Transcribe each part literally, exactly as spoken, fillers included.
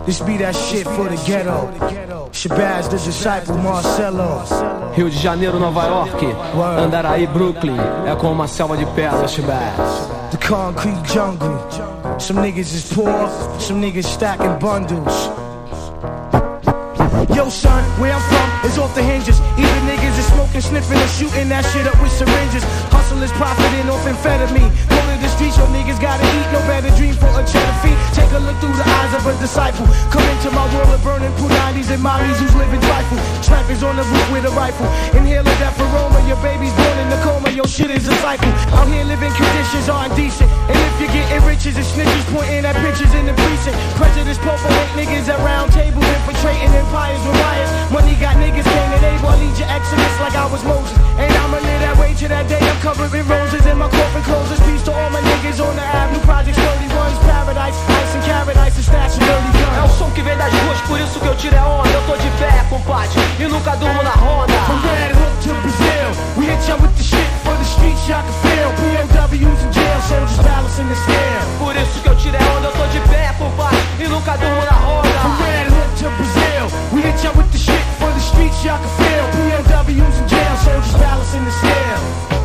This be that shit for the ghetto. Shabazz, the disciple, Marcelo. Rio de Janeiro, Nova York, Andaraí, Brooklyn. É como uma selva de pedra, Shabazz. The concrete jungle. Some niggas is poor, some niggas stacking bundles. Yo son, where I'm from is off the hinges. Either niggas is smoking, sniffing, or shooting that shit up with syringes. Hustlers profiting off amphetamine. Go to the streets, yo niggas gotta eat. No better dream for a cheddar fee. Take a look through the eyes of a disciple. Come into my world of burning punani's and mommies who's living trifle. Snipers on the roof with a rifle. Inhale a death aroma, your baby's born in the coma. Yo shit is a cycle. Out here living conditions are indecent. And if you're getting riches and snitches pointing at pictures in the precinct. Prejudice, popo, hate niggas at round tables infiltrating empires with riots. Money got niggas gaining able. I lead your excellence like I was Moses. And I'ma live that way to that day. I'm covered in roses and my coffin closes. Peace to all my niggas on the avenue. Projects thirty-one's paradise. Ice and carrot ice and stash and dirty guns. É o som que vem das ruas, por isso que eu tiro a onda. Eu tô de pé, compadre, e nunca durmo na ronda. From Red Hook to Brazil, we hit y'all with the shit for the streets y'all can feel. P O Ws in jail, soldiers balancing the scale. Por isso que eu tiro a onda, eu tô de pé, compadre, e nunca durmo na ronda. From Red Hook to Brazil, we hit y'all with the shit for the streets y'all can feel. P O Ws in jail, soldiers balancing the scale.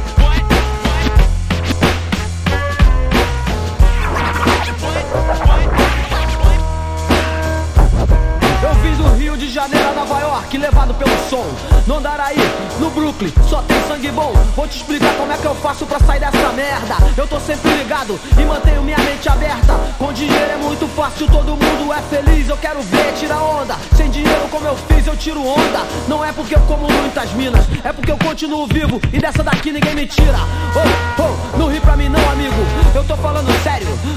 Eu vim do Rio de Janeiro a Nova York, levado pelo som. No Andaraí, no Brooklyn, só tem sangue bom. Vou te explicar como é que eu faço pra sair dessa merda. Eu tô sempre ligado e mantenho minha mente aberta. Com dinheiro é muito fácil, todo mundo é feliz. Eu quero ver, tira onda. Sem dinheiro como eu fiz, eu tiro onda. Não é porque eu como muitas minas, é porque eu continuo vivo e dessa daqui ninguém me tira. Oh, oh, não ri pra mim não, amigo, eu tô falando sério.